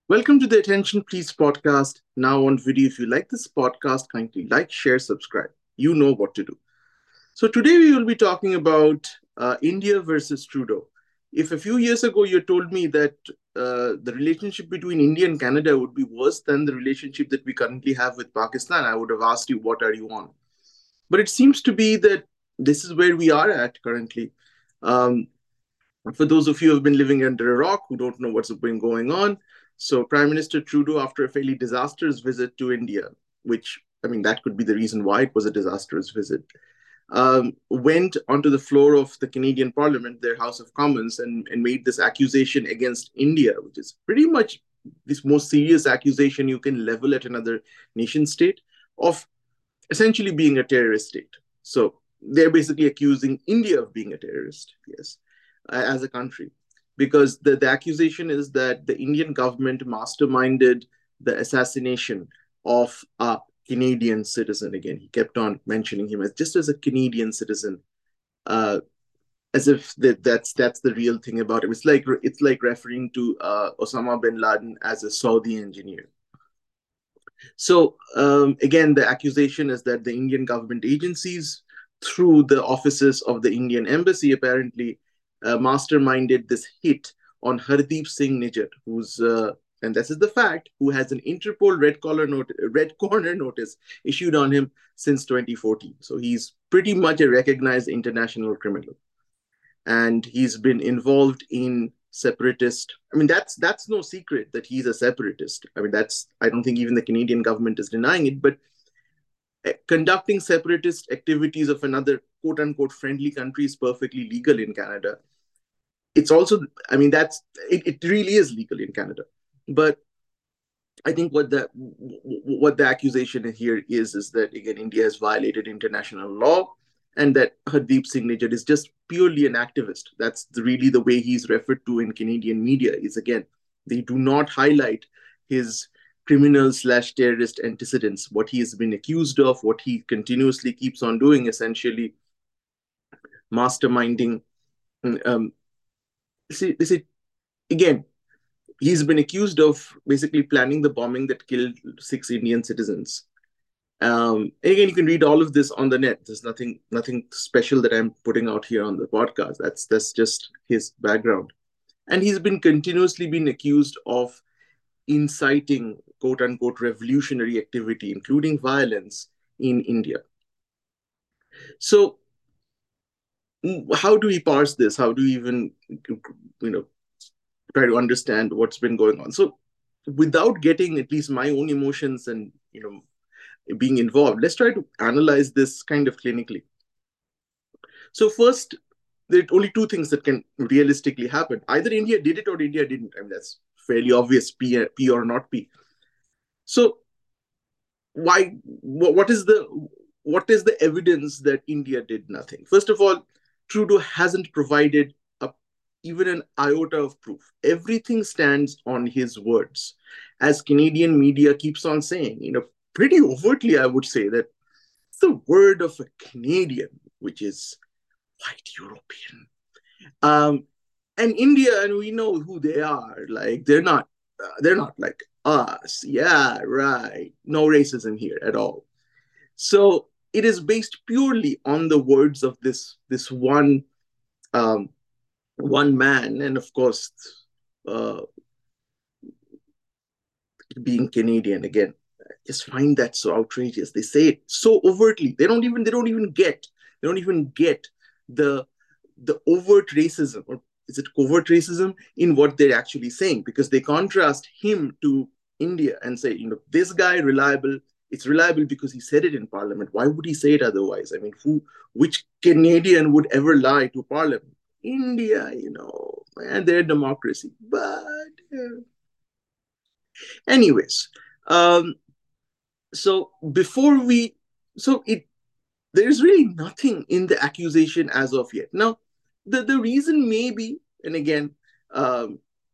Welcome to the Attention Please podcast, now on video. If you like this podcast, kindly like, share, subscribe. You know what to do. So, today we will be talking about India versus Trudeau. If a few years ago you told me that the relationship between India and Canada would be worse than the relationship that we currently have with Pakistan, I would have asked you, what are you on? But it seems to be that this is where we are at currently. Um, for those of you who have been living under a rock who don't know what's been going on, so Prime Minister Trudeau, after a fairly disastrous visit to India, which I mean that could be the reason why it was a disastrous visit, went onto the floor of the Canadian Parliament, their House of Commons, and made this accusation against India, which is pretty much this most serious accusation you can level at another nation state of essentially being a terrorist state. So they're basically accusing India of being a terrorist, yes, as a country. Because the accusation is that the Indian government masterminded the assassination of a Canadian citizen. Again, he kept on mentioning him as just as a Canadian citizen, uh, as if that's the real thing about it. It's like referring to Osama bin Laden as a Saudi engineer. So again, the accusation is that the Indian government agencies, through the offices of the Indian embassy, apparently masterminded this hit on Hardeep Singh Nijjar, who's and this is the fact, who has an Interpol red corner notice issued on him since 2014. So he's pretty much a recognized international criminal, and he's been involved in separatist. I mean, that's no secret that he's a separatist. I mean, that's I don't think even the Canadian government is denying it. But conducting separatist activities of another quote unquote friendly country is perfectly legal in Canada. It's also, I mean, it really is legal in Canada. But I think what the accusation here is that again India has violated international law, and that Hardeep Singh Nijjar is just purely an activist. That's really the way he's referred to in Canadian media. Is again they do not highlight his criminal slash terrorist antecedents, what he has been accused of, what he continuously keeps on doing, essentially masterminding. Um, see, again, he's been accused of basically planning the bombing that killed 6 Indian citizens. And again, you can read all of this on the net. There's nothing special that I'm putting out here on the podcast. That's just his background, and he's been continuously been accused of inciting quote unquote revolutionary activity, including violence in India. So, how do we parse this? How do we even try to understand what's been going on? So, without getting at least my own emotions and being involved, let's try to analyze this kind of clinically. So first, there are only two things that can realistically happen. Either India did it or India didn't. I mean, that's fairly obvious, P or not P. So why? What is the evidence that India did nothing? First of all, Trudeau hasn't provided even an iota of proof. Everything stands on his words, as Canadian media keeps on saying. Pretty overtly, I would say that it's the word of a Canadian, which is white European. Um, and India, and we know who they are. Like they're not like us. Yeah, right. No racism here at all. So it is based purely on the words of this um, one man, and of course, uh, being Canadian again. I just find that so outrageous. They say it so overtly. They don't even get the overt racism, or is it covert racism, in what they're actually saying, because they contrast him to India and say, this guy reliable. It's reliable because he said it in Parliament. Why would he say it otherwise? I mean, which Canadian would ever lie to Parliament? India, and their democracy. But anyways, um, so before we, so it there's really nothing in the accusation as of yet. Now, the reason may be, and again, um,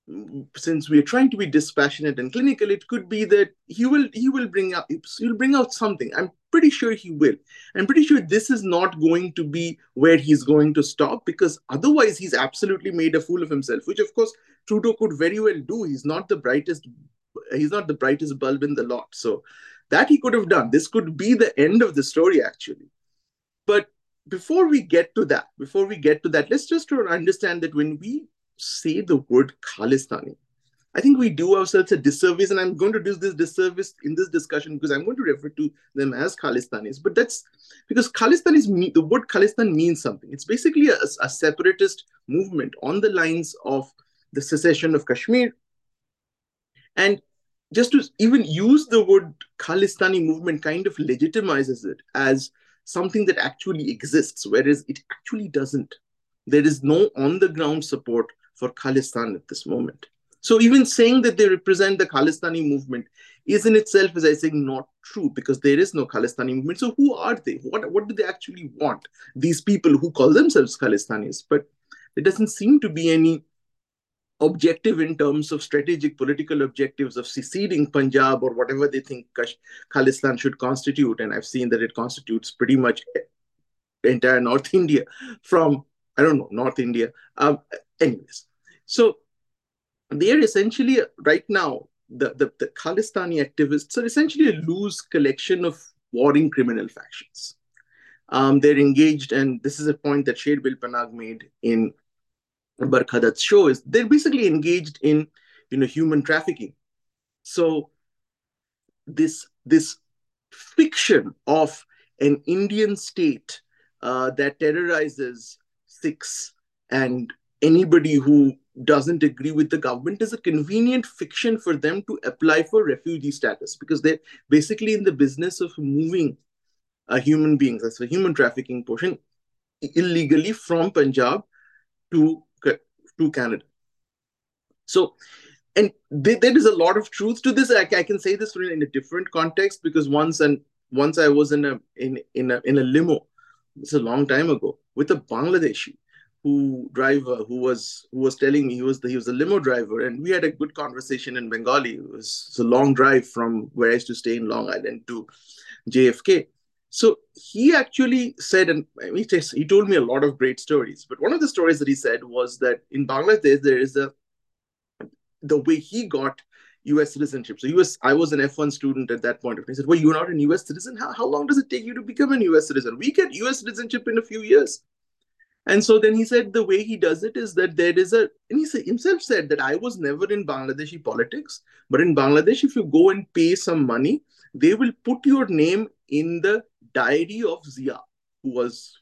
since we are trying to be dispassionate and clinical, it could be that he'll bring out something. I'm pretty sure he will. I'm pretty sure this is not going to be where he's going to stop, because otherwise he's absolutely made a fool of himself, which of course Trudeau could very well do. He's not the brightest bulb in the lot. So that he could have done. This could be the end of the story, actually. But before we get to that, let's just understand that when we say the word Khalistani, I think we do ourselves a disservice, and I'm going to do this disservice in this discussion because I'm going to refer to them as Khalistanis. But that's because the word Khalistan means something. It's basically a separatist movement on the lines of the secession of Kashmir. And just to even use the word Khalistani movement kind of legitimizes it as something that actually exists, whereas it actually doesn't. There is no on the ground support for Khalistan at this moment. So even saying that they represent the Khalistani movement is in itself, as I say, not true, because there is no Khalistani movement. So who are they? What do they actually want? These people who call themselves Khalistanis, but there doesn't seem to be any objective in terms of strategic political objectives of seceding Punjab or whatever they think Khalistan should constitute. And I've seen that it constitutes pretty much entire North India from, I don't know, North India. Anyways, so they are essentially right now, the Khalistani activists are essentially a loose collection of warring criminal factions. They're engaged, and this is a point that Sherbil Panag made in Barkhadat's show, is they're basically engaged in human trafficking. So this fiction of an Indian state that terrorizes Sikhs and anybody who doesn't agree with the government is a convenient fiction for them to apply for refugee status, because they're basically in the business of moving human beings, that's the human trafficking portion, illegally from Punjab to Canada. So, and there is a lot of truth to this. I can say this in a different context, because once I was in a limo, it's a long time ago, with a Bangladeshi who was telling me he was a limo driver, and we had a good conversation in Bengali. It's a long drive from where I used to stay in Long Island to JFK. So he actually said, and he told me a lot of great stories. But one of the stories that he said was that in Bangladesh there is the way he got U.S. citizenship. So I was an F1 student at that point. He said, "Well, you're not a U.S. citizen. How long does it take you to become a U.S. citizen? We get U.S. citizenship in a few years." And so then he said the way he does it is that there is and he himself said that I was never in Bangladeshi politics, but in Bangladesh, if you go and pay some money, they will put your name in the diary of Zia, who was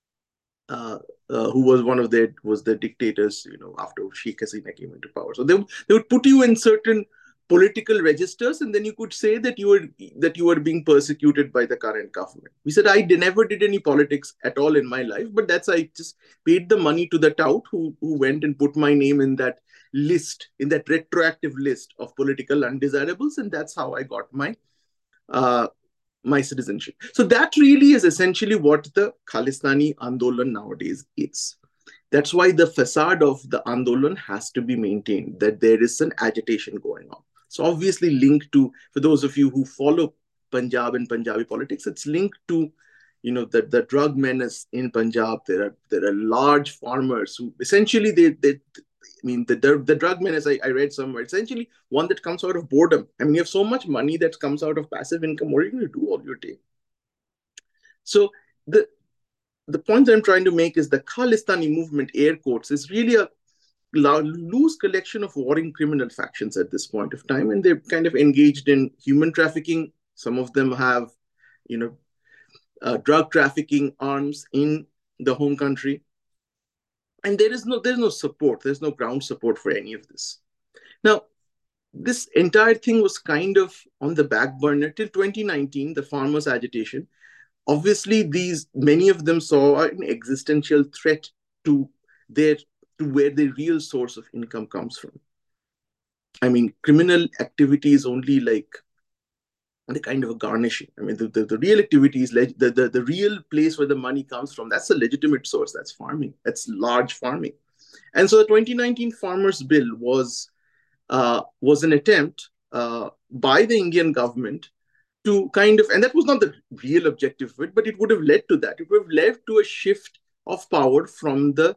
one of the dictators, after Sheikh Hasina came into power. So they would put you in certain political registers, and then you could say that you were being persecuted by the current government. We said I never did any politics at all in my life, but I just paid the money to the tout who went and put my name in that list, in that retroactive list of political undesirables, and that's how I got uh, my citizenship. So that really is essentially what the Khalistani Andolan nowadays is. That's why the facade of the Andolan has to be maintained, that there is an agitation going on. So obviously linked to, for those of you who follow Punjab and Punjabi politics, it's linked to the drug menace in Punjab. There are large farmers who essentially the drug menace I read somewhere, essentially one that comes out of boredom. I mean, you have so much money that comes out of passive income. What are you going to do all your day? So the point I'm trying to make is the Khalistani movement, air quotes, is really a loose collection of warring criminal factions at this point of time, and they're kind of engaged in human trafficking. Some of them have, drug trafficking arms in the home country, and there's no support. There's no ground support for any of this. Now, this entire thing was kind of on the back burner till 2019, the farmers' agitation. Obviously, many of them saw an existential threat to where the real source of income comes from. I mean, criminal activity is only like the kind of a garnishing. I mean, the real activity is the real place where the money comes from. That's a legitimate source. That's farming. That's large farming. And so the 2019 Farmers Bill was was an attempt by the Indian government to kind of, and that was not the real objective of it, but it would have led to that. It would have led to a shift of power from the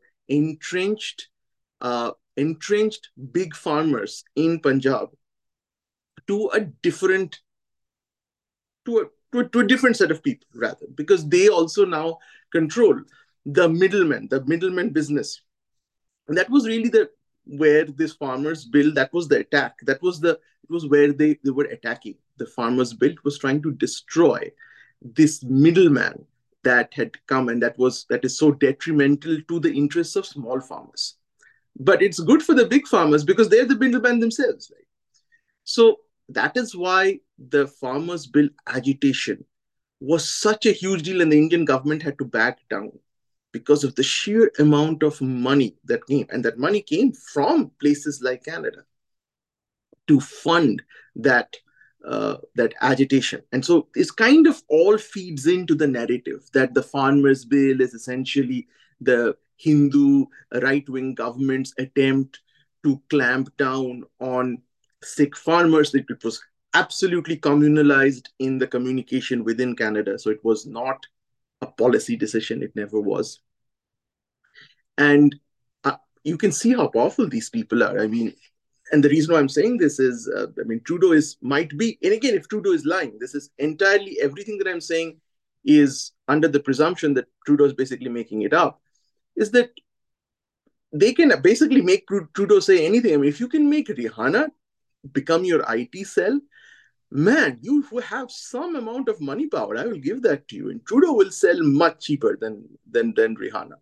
entrenched big farmers in Punjab to a different to a different set of people rather, because they also now control the middleman business. And that was really the where this farmers bill, that was the attack, it was where they were attacking. The farmers bill was trying to destroy this middleman that had come, and that is so detrimental to the interests of small farmers. But it's good for the big farmers because they're the middleman themselves, right? So that is why the farmers bill agitation was such a huge deal, and the Indian government had to back down because of the sheer amount of money that came. And that money came from places like Canada to fund that agitation. And so this kind of all feeds into the narrative that the farmers bill is essentially the Hindu right-wing government's attempt to clamp down on Sikh farmers. It was absolutely communalized in the communication within Canada. So it was not a policy decision. It never was. And you can see how powerful these people are. I mean, and the reason why I'm saying this is, I mean, Trudeau might be, and again, if Trudeau is lying, this is entirely everything that I'm saying is under the presumption that Trudeau is basically making it up. Is that they can basically make Trudeau say anything. I mean, if you can make Rihanna become your IT cell, man, you have some amount of money power. I will give that to you, and Trudeau will sell much cheaper than Rihanna.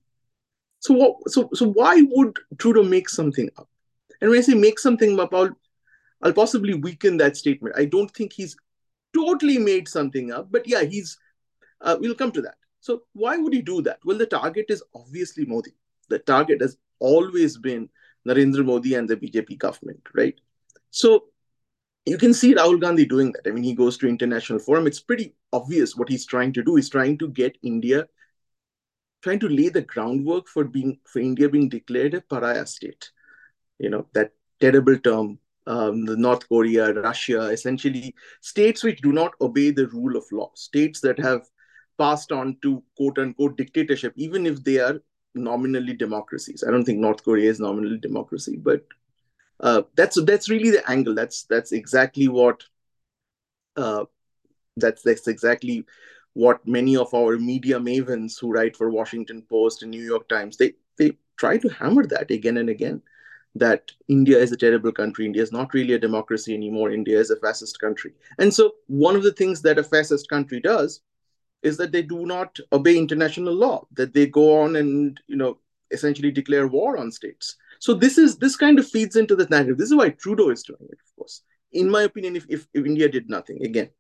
So why would Trudeau make something up? And when I say make something up, I'll possibly weaken that statement. I don't think he's totally made something up, but yeah, we'll come to that. So why would he do that? Well, the target is obviously Modi. The target has always been Narendra Modi and the BJP government, right? So you can see Rahul Gandhi doing that. I mean, he goes to international forum. It's pretty obvious what he's trying to do. He's trying to get India, trying to lay the groundwork for India being declared a pariah state. You know, that terrible term, the North Korea, Russia, essentially states which do not obey the rule of law, states that have passed on to quote unquote dictatorship, even if they are nominally democracies. I don't think North Korea is nominally democracy, but that's really the angle. That's exactly what uh, that's exactly what many of our media mavens who write for Washington Post and New York Times, they try to hammer that again and again, that India is a terrible country. India is not really a democracy anymore. India is a fascist country. And so one of the things that a fascist country does is that they do not obey international law, that they go on and, essentially declare war on states. So this kind of feeds into the narrative. This is why Trudeau is doing it, of course. In my opinion, if India did nothing, again.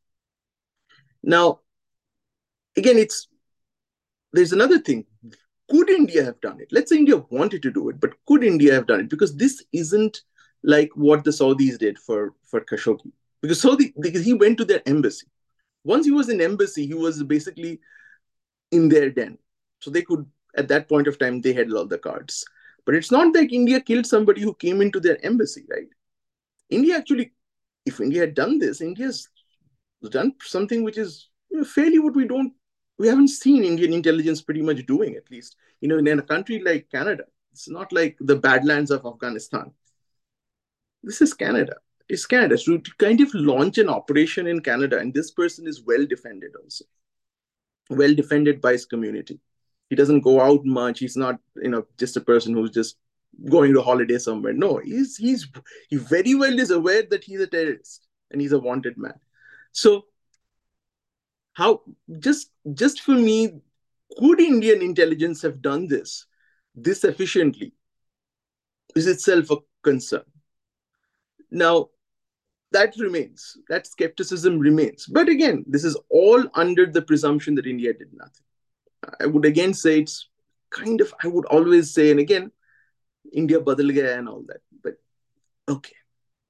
Now, again, there's another thing. Could India have done it? Let's say India wanted to do it, but could India have done it? Because this isn't like what the Saudis did for Khashoggi. Because he went to their embassy. Once he was in embassy, he was basically in their den. So they could, at that point of time, they had all the cards. But it's not like India killed somebody who came into their embassy, right? India actually, if India had done this, India's done something which is fairly what we haven't seen Indian intelligence pretty much doing, at least. In a country like Canada, it's not like the Badlands of Afghanistan. This is Canada. It's Canada. So to kind of launch an operation in Canada, and this person is well defended also, well defended by his community. He doesn't go out much. He's not, just a person who's just going to holiday somewhere. No, he very well is aware that he's a terrorist and he's a wanted man. So how just for me, could Indian intelligence have done this efficiently is itself a concern. Now, that skepticism remains. But again, this is all under the presumption that India did nothing. I would again say it's kind of, I would always say, and again, India badal gaya and all that. But okay.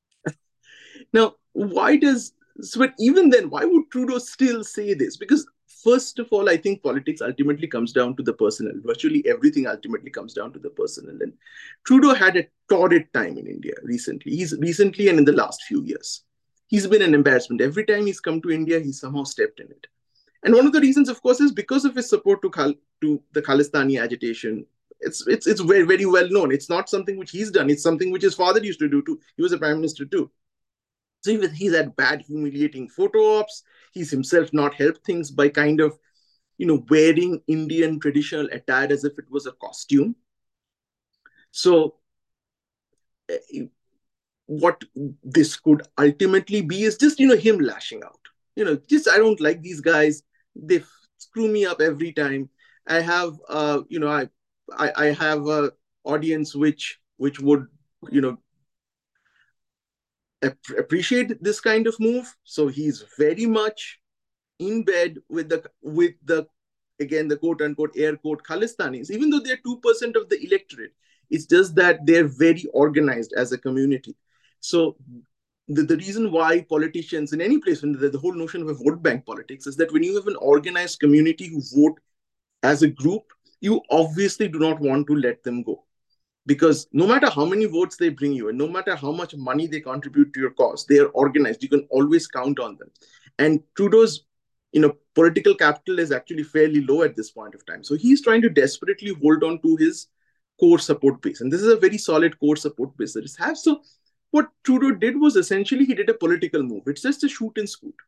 Now, but even then, why would Trudeau still say this? Because first of all, I think politics ultimately comes down to the personal. Virtually everything ultimately comes down to the personal. And Trudeau had a torrid time in India recently. He's recently and in the last few years. He's been an embarrassment. Every time he's come to India, he's somehow stepped in it. And one of the reasons, of course, is because of his support to the Khalistani agitation. It's very, very well known. It's not something which he's done. It's something which his father used to do too. He was a prime minister too. So he's had bad, humiliating photo ops. He's himself not helped things by kind of, wearing Indian traditional attire as if it was a costume. So what this could ultimately be is just, him lashing out. Just I don't like these guys. They screw me up every time. I have, I have a audience which would, you know, appreciate this kind of move. So he's very much in bed with the again the quote unquote air quote Khalistanis, even though they're 2% of the electorate. It's just that they're very organized as a community. So the reason why politicians in any place, when the whole notion of a vote bank politics is that when you have an organized community who vote as a group, you obviously do not want to let them go, because no matter how many votes they bring you and no matter how much money they contribute to your cause, they are organized. You can always count on them. And Trudeau's political capital is actually fairly low at this point of time, so he's trying to desperately hold on to his core support base, and this is a very solid core support base that he has. So what Trudeau did was essentially he did a political move. It's just a shoot and scoot.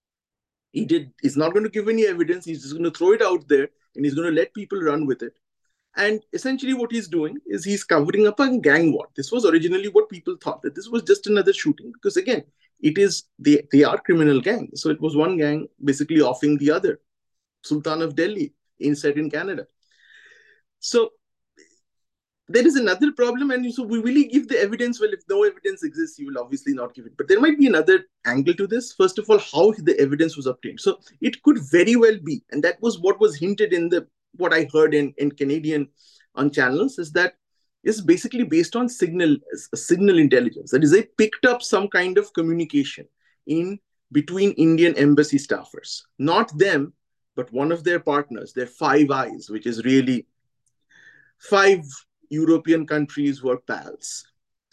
He's not going to give any evidence. He's just going to throw it out there and he's going to let people run with it. And essentially, what he's doing is he's covering up a gang war. This was originally what people thought, that this was just another shooting, because again, they are criminal gangs. So it was one gang basically offing the other. Sultan of Delhi, inside in Canada. So there is another problem, and so we really give the evidence. Well, if no evidence exists, you will obviously not give it. But there might be another angle to this. First of all, how the evidence was obtained. So it could very well be, and that was what was hinted in the what I heard in Canadian on channels, is that it's basically based on signal intelligence. That is, they picked up some kind of communication in between Indian embassy staffers, not them, but one of their partners, their Five Eyes, which is really five European countries who are pals.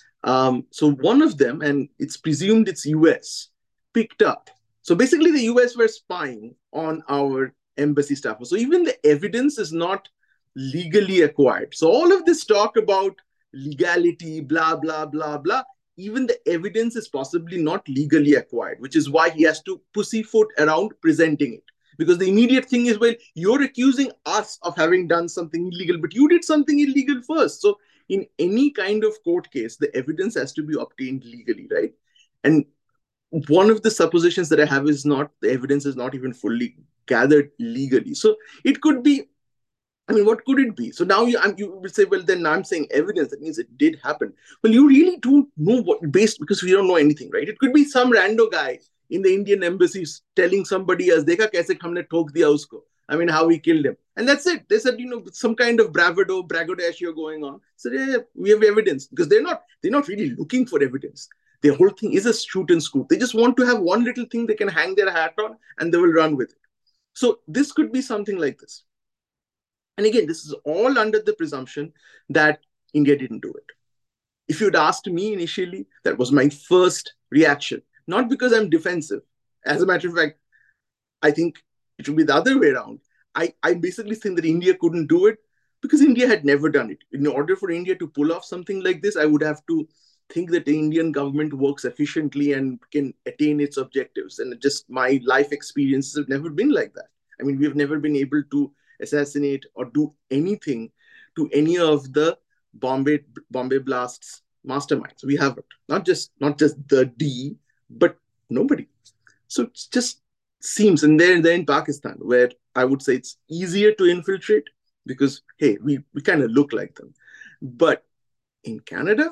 So one of them, and it's presumed it's US, picked up. So basically, the US were spying on our embassy staff. So even the evidence is not legally acquired. So all of this talk about legality, blah, blah, blah, blah, even the evidence is possibly not legally acquired, which is why he has to pussyfoot around presenting it. Because the immediate thing is, well, you're accusing us of having done something illegal, but you did something illegal first. So in any kind of court case, the evidence has to be obtained legally, right? And one of the suppositions that I have is not the evidence is not even fully gathered legally. So it could be, I mean, what could it be? So now you will say, well, then I'm saying evidence. That means it did happen. Well, you really don't know what, based, because we don't know anything, right? It could be some rando guy in the Indian embassy telling somebody else, "Dekha kaise humne thok diya usko." I mean, how we killed him. And that's it. They said, some kind of braggadocio going on. So yeah, we have evidence, because they're not really looking for evidence. The whole thing is a shoot and scoop. They just want to have one little thing they can hang their hat on and they will run with it. So this could be something like this. And again, this is all under the presumption that India didn't do it. If you'd asked me initially, that was my first reaction. Not because I'm defensive. As a matter of fact, I think it should be the other way around. I basically think that India couldn't do it because India had never done it. In order for India to pull off something like this, I would have to think that the Indian government works efficiently and can attain its objectives. And just my life experiences have never been like that. I mean, we've never been able to assassinate or do anything to any of the Bombay blasts masterminds. We haven't. Not just the D, but nobody. So it just seems, and they're in Pakistan, where I would say it's easier to infiltrate because, hey, we kind of look like them. But in Canada,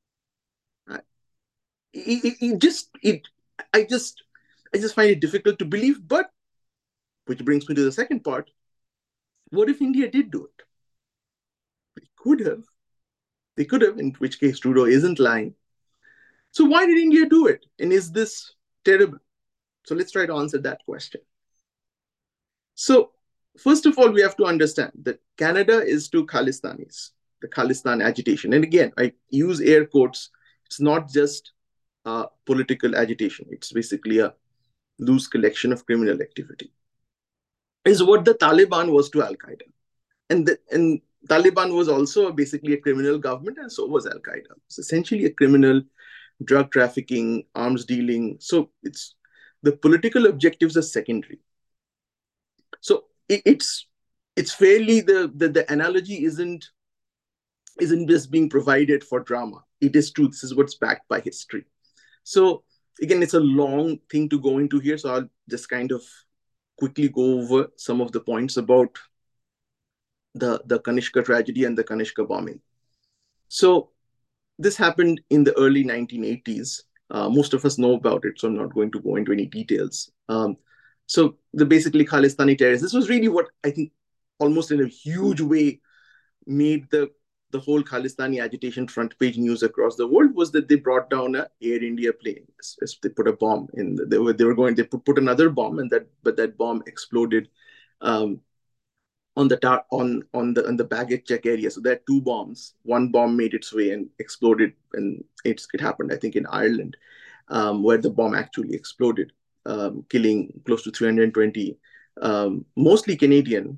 I just find it difficult to believe. But which brings me to the second part. What if India did do it? They could have. They could have, in which case Trudeau isn't lying. So why did India do it? And is this terrible? So let's try to answer that question. So, first of all, we have to understand that Canada is to Khalistanis, the Khalistan agitation. And again, I use air quotes. It's not just political agitation, it's basically a loose collection of criminal activity. Is what the Taliban was to Al Qaeda. And Taliban was also basically a criminal government, and so was Al Qaeda. It's essentially a criminal drug trafficking, arms dealing. So the political objectives are secondary. So it's fairly the analogy isn't just being provided for drama. It is true. This is what's backed by history. So again, it's a long thing to go into here. So I'll just kind of quickly go over some of the points about the Kanishka tragedy and the Kanishka bombing. So this happened in the early 1980s. Most of us know about it, so I'm not going to go into any details. So the basically Khalistani terrorists. This was really what I think almost in a huge way made the whole Khalistani agitation front page news across the world was that they brought down a Air India plane. They put a bomb in. They put another bomb, but that bomb exploded on the baggage check area. So there are two bombs. One bomb made its way and exploded, and it happened, I think, in Ireland, where the bomb actually exploded, killing close to 320, mostly Canadian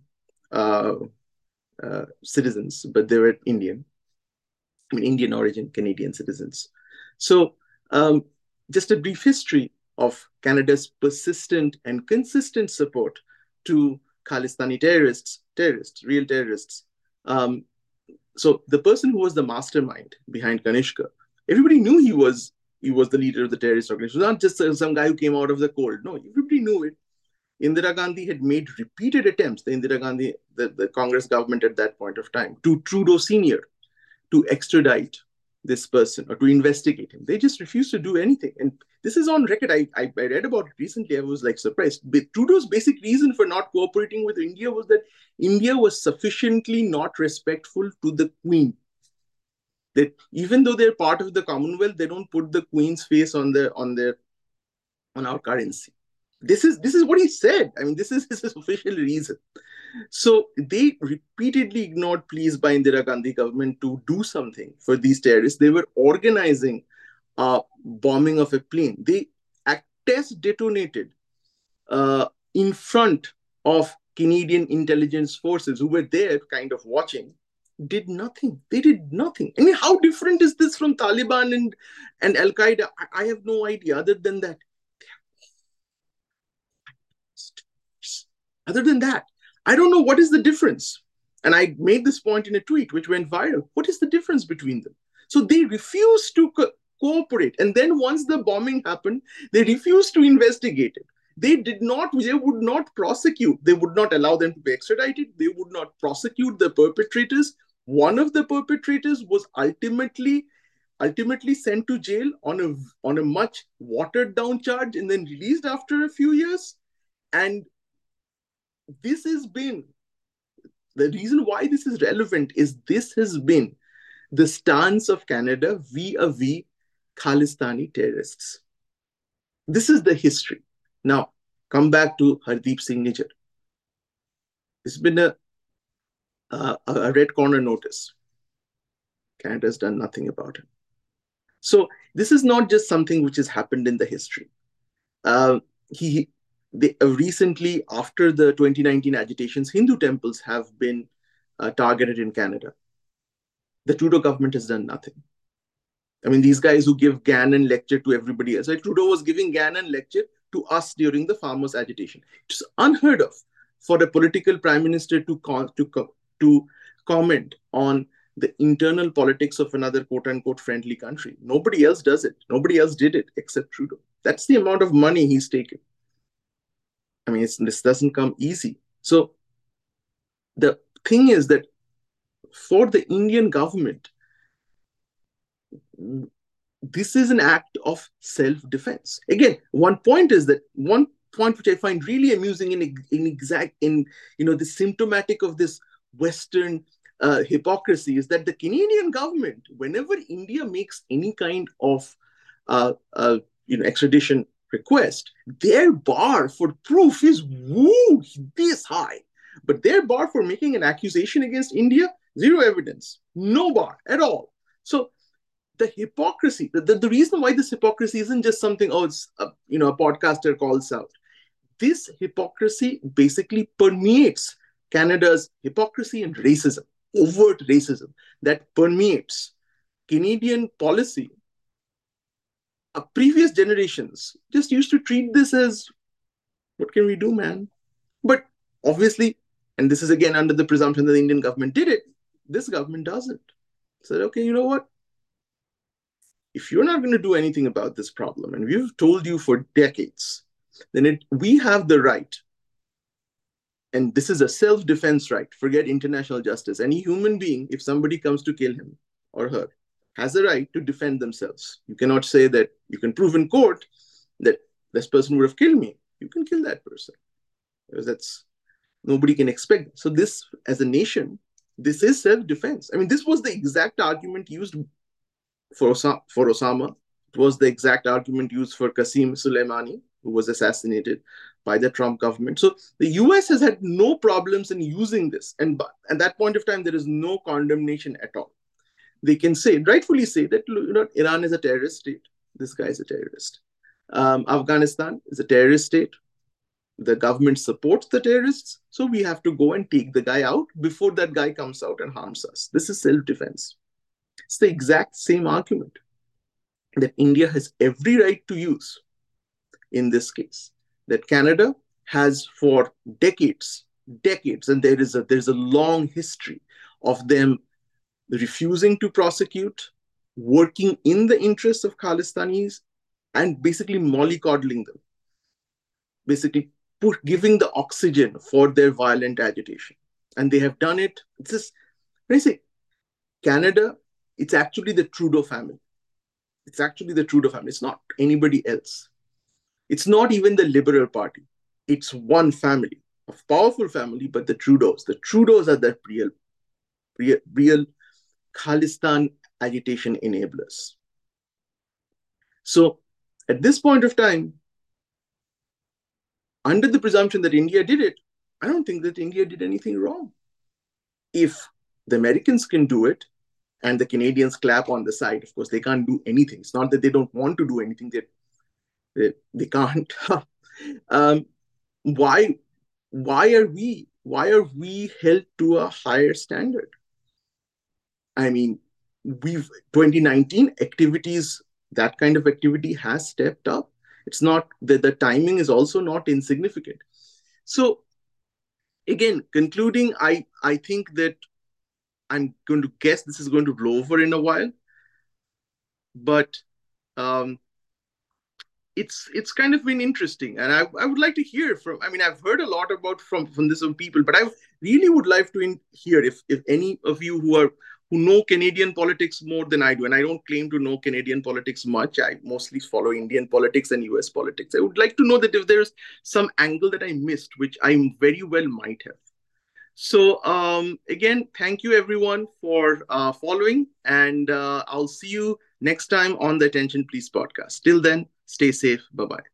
citizens, but they were Indian. I mean, Indian origin Canadian citizens. So, just a brief history of Canada's persistent and consistent support to Khalistani real terrorists. So the person who was the mastermind behind Kanishka, everybody knew he was the leader of the terrorist organization. It was not just some guy who came out of the cold. No, everybody knew it. Indira Gandhi had made repeated attempts, the Congress government at that point of time, to Trudeau Sr. to extradite this person or to investigate him. They just refused to do anything. And this is on record. I read about it recently. I was like surprised. But Trudeau's basic reason for not cooperating with India was that India was sufficiently not respectful to the Queen. That even though they're part of the Commonwealth, they don't put the Queen's face on our currency. This is what he said. I mean, this is his official reason. So they repeatedly ignored pleas by Indira Gandhi government to do something for these terrorists. They were organizing a bombing of a plane. They test detonated in front of Canadian intelligence forces who were there kind of watching, did nothing. They did nothing. I mean, how different is this from Taliban and Al Qaeda? I have no idea other than that. Other than that, I don't know what is the difference. And I made this point in a tweet which went viral. What is the difference between them? So they refuse to cooperate. And then once the bombing happened, they refused to investigate it. They would not prosecute. They would not allow them to be extradited. They would not prosecute the perpetrators. One of the perpetrators was ultimately sent to jail on a much watered down charge and then released after a few years. And this has been the reason why this is relevant is this has been the stance of Canada vis-a-vis Khalistani terrorists. This is the history. Now, come back to Hardeep Singh Nijjar. It's been a red corner notice. Canada has done nothing about it. So this is not just something which has happened in the history. Recently, after the 2019 agitations, Hindu temples have been targeted in Canada. The Trudeau government has done nothing. I mean, these guys who give Gannon lecture to everybody else. Like Trudeau was giving Gannon lecture to us during the farmers' agitation. It's unheard of for a political prime minister to comment on the internal politics of another quote-unquote friendly country. Nobody else does it. Nobody else did it except Trudeau. That's the amount of money he's taken. I mean, this doesn't come easy. So the thing is that for the Indian government, this is an act of self-defense. Again, one point which I find really amusing the symptomatic of this Western hypocrisy is that the Canadian government, whenever India makes any kind of extradition request, their bar for proof is woo this high. But their bar for making an accusation against India, zero evidence, no bar at all. So the hypocrisy, the reason why this hypocrisy isn't just something, oh, it's a podcaster calls out. This hypocrisy basically permeates Canada's hypocrisy and racism, overt racism that permeates Canadian policy. Previous generations just used to treat this as, what can we do, man? But obviously, and this is again under the presumption that the Indian government did it, this government doesn't. Said, okay, you know what? If you're not going to do anything about this problem, and we've told you for decades, then we have the right, and this is a self-defense right, forget international justice. Any human being, if somebody comes to kill him or her, has a right to defend themselves. You cannot say that you can prove in court that this person would have killed me. You can kill that person. Because that's, nobody can expect. So this, as a nation, this is self-defense. I mean, this was the exact argument used for Osama. It was the exact argument used for Qasem Soleimani, who was assassinated by the Trump government. So the US has had no problems in using this. And at that point of time, there is no condemnation at all. They can say, rightfully say, that Iran is a terrorist state. This guy is a terrorist. Afghanistan is a terrorist state. The government supports the terrorists, so we have to go and take the guy out before that guy comes out and harms us. This is self-defense. It's the exact same argument that India has every right to use in this case, that Canada has for decades, and there's a long history of them refusing to prosecute, working in the interests of Khalistanis, and basically mollycoddling them, basically giving the oxygen for their violent agitation. And they have done it. It's just, when I say Canada, it's actually the Trudeau family. It's actually the Trudeau family. It's not anybody else. It's not even the Liberal Party. It's one family, a powerful family, but the Trudeaus. The Trudeaus are the real Khalistan agitation enablers. So at this point of time, under the presumption that India did it, I don't think that India did anything wrong. If the Americans can do it and the Canadians clap on the side, of course, they can't do anything. It's not that they don't want to do anything. They can't. Why are we held to a higher standard? I mean, 2019 activities, that kind of activity has stepped up. It's not that the timing is also not insignificant. So again, concluding, I think that I'm going to guess this is going to blow over in a while, but it's kind of been interesting, and I would like to hear from. I mean, I've heard a lot about from this from people, but I really would like to hear if any of you who know Canadian politics more than I do, and I don't claim to know Canadian politics much. I mostly follow Indian politics and US politics. I would like to know that if there's some angle that I missed, which I very well might have. So again, thank you everyone for following, and I'll see you next time on the Attention Please podcast. Till then, stay safe. Bye-bye.